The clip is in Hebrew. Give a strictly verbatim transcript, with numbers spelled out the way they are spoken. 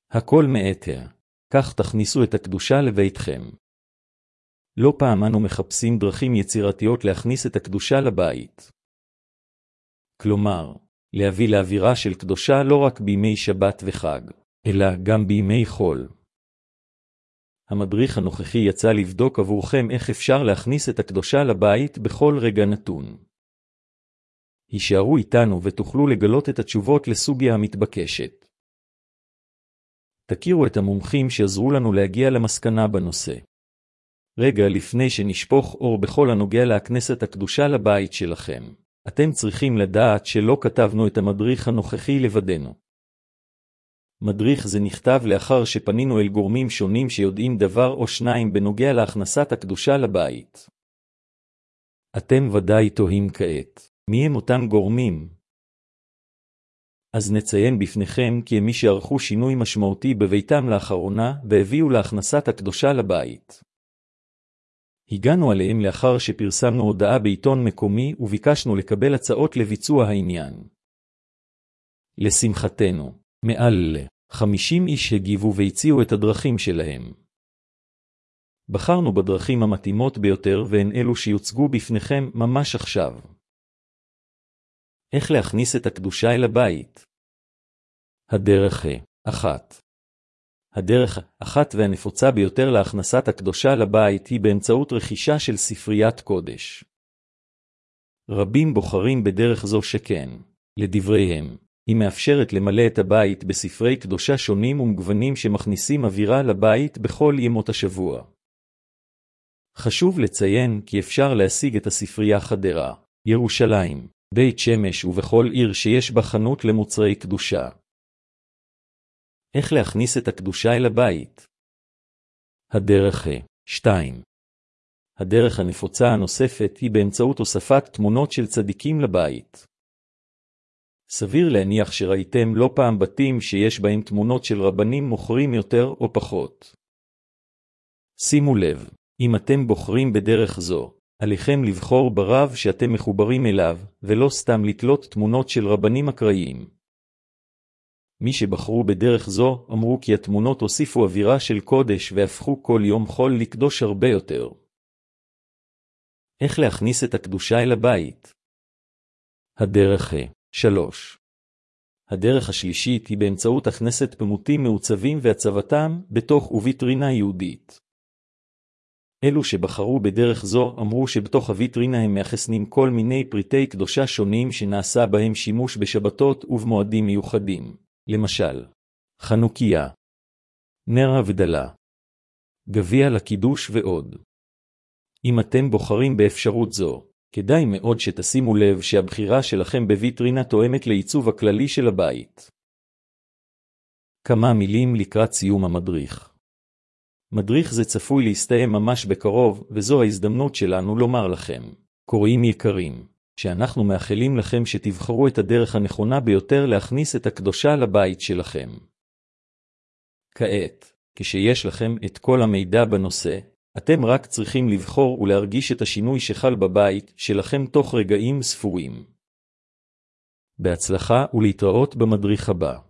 הכל מאתר, כך תכניסו את הקדושה לביתכם. לא פעם אנו מחפשים דרכים יצירתיות להכניס את הקדושה לבית. כלומר, להביא לאווירה של קדושה לא רק בימי שבת וחג, אלא גם בימי חול. המדריך הנוכחי יצא לבדוק עבורכם איך אפשר להכניס את הקדושה לבית בכל רגע נתון. הישארו איתנו ותוכלו לגלות את התשובות לסוגיה המתבקשת. תכירו את המומחים שעזרו לנו להגיע למסקנה בנושא. רגע לפני שנשפוך אור בכל הנוגע להכנסת הקדושה לבית שלכם, אתם צריכים לדעת שלא כתבנו את המדריך הנוכחי לבדנו. מדריך זה נכתב לאחר שפנינו אל גורמים שונים שיודעים דבר או שניים בנוגע להכנסת הקדושה לבית. אתם ודאי תוהים כעת, מי הם אותם גורמים? אז נציין בפניכם כי הם מי שערכו שינוי משמעותי בביתם לאחרונה והביאו להכנסת הקדושה לבית. הגענו עליהם לאחר שפרסמנו הודעה בעיתון מקומי וביקשנו לקבל הצעות לביצוע העניין. לשמחתנו, מעל חמישים איש הגיבו והציעו את הדרכים שלהם. בחרנו בדרכים המתאימות ביותר והן אלו שיוצגו בפניכם ממש עכשיו. איך להכניס את הקדושה אל הבית? הדרך אחת. הדרך אחת והנפוצה ביותר להכנסת הקדושה לבית היא באמצעות רכישה של ספריית קודש. רבים בוחרים בדרך זו שכן, לדבריהם, היא מאפשרת למלא את הבית בספרי קדושה שונים ומגוונים שמכניסים אווירה לבית בכל ימות השבוע. חשוב לציין כי אפשר להשיג את הספרייה חדרה, ירושלים, בית שמש ובכל עיר שיש בה חנות למוצרי קדושה. איך להכניס את הקדושה אל הבית? הדרך שתיים. הדרך הנפוצה הנוספת היא באמצעות הוספת תמונות של צדיקים לבית. סביר להניח שראיתם לא פעם בתים שיש בהם תמונות של רבנים מוכרים יותר או פחות. שימו לב, אם אתם בוחרים בדרך זו, עליכם לבחור ברב שאתם מחוברים אליו, ולא סתם לתלות תמונות של רבנים אקראיים. מי שבחרו בדרך זו אמרו כי התמונות הוסיפו אווירה של קודש והפכו כל יום חול לקדוש הרבה יותר. איך להכניס את הקדושה אל הבית? הדרך שלוש. הדרך השלישית היא באמצעות הכנסת פמותים מעוצבים והצבתם בתוך וויטרינה יהודית. אלו שבחרו בדרך זו אמרו שבתוך הוויטרינה הם מאחסנים כל מיני פריטי קדושה שונים שנעשה בהם שימוש בשבתות ובמועדים מיוחדים. למשל, חנוכיה, נר הבדלה, גביע לקידוש ועוד. אם אתם בוחרים באפשרות זו, כדאי מאוד שתשימו לב שהבחירה שלכם בוויטרינה תואמת לעיצוב הכללי של הבית. כמה מילים לקראת סיום המדריך. מדריך זה צפוי להסתיים ממש בקרוב, וזו ההזדמנות שלנו לומר לכם, קוראים יקרים, שאנחנו מאחלים לכם שתבחרו את הדרך הנכונה ביותר להכניס את הקדושה לבית שלכם. כעת, כשיש לכם את כל המידע בנושא, אתם רק צריכים לבחור ולהרגיש את השינוי שחל בבית שלכם תוך רגעים ספורים. בהצלחה ולהתראות במדריך הבא.